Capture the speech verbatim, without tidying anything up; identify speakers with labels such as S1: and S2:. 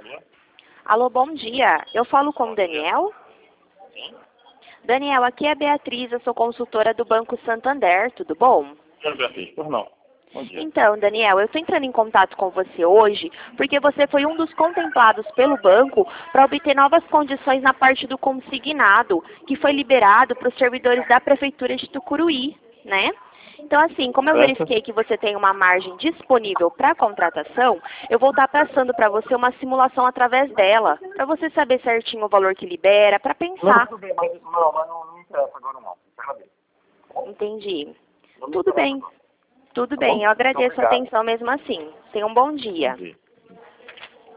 S1: Alô?
S2: Alô, bom dia. Eu falo com o Daniel?
S1: Sim?
S2: Daniel, aqui é a Beatriz, eu sou consultora do Banco Santander, tudo bom?
S1: Senhora Beatriz, por não. Bom dia.
S2: Então, Daniel, eu estou entrando em contato com você hoje porque você foi um dos contemplados pelo banco para obter novas condições na parte do consignado, que foi liberado para os servidores da Prefeitura de Tucuruí, né? Então, assim, como eu
S1: Certo?
S2: verifiquei que você tem uma margem disponível para contratação, eu vou estar passando para você uma simulação através dela, para você saber certinho o valor que libera, para
S1: Não,
S2: pensar.
S1: tudo bem, mas não, mas não, não me interessa agora não. Agradeço.
S2: Entendi.
S1: Não me
S2: Tudo
S1: interessa
S2: bem,
S1: agora.
S2: tudo
S1: Tá bom?
S2: bem. Eu
S1: Muito
S2: agradeço a
S1: obrigado.
S2: atenção mesmo assim. Tenha um bom
S1: Bom
S2: dia.
S1: dia.